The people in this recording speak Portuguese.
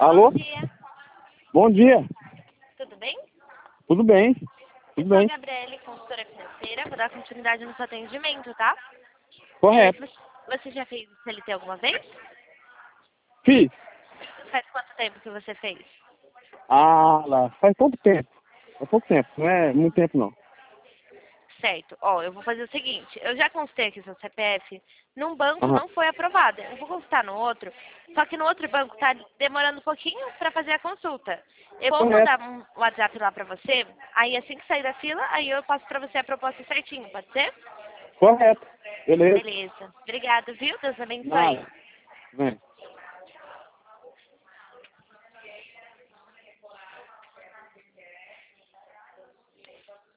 Alô? Bom dia. Bom dia. Tudo bem? Tudo bem? Eu Tudo sou a bem? Gabriele, consultora financeira. Vou dar continuidade no seu atendimento, tá? Correto. Você já fez o CLT alguma vez? Fiz. Faz quanto tempo que você fez? Ah, lá. Faz pouco tempo. Faz pouco tempo. Não é muito tempo, não. Certo. Ó, eu vou fazer o seguinte. Eu já consultei aqui seu CPF. Num banco Aham. não foi aprovada. Eu vou consultar no outro. Só que no outro banco tá demorando um pouquinho para fazer a consulta. Eu vou Correto. mandar um WhatsApp lá para você. Aí assim que sair da fila, aí eu passo para você a proposta certinho. Pode ser? Correto. Beleza. Beleza. Obrigada, viu? Deus abençoe. Nada. Vem.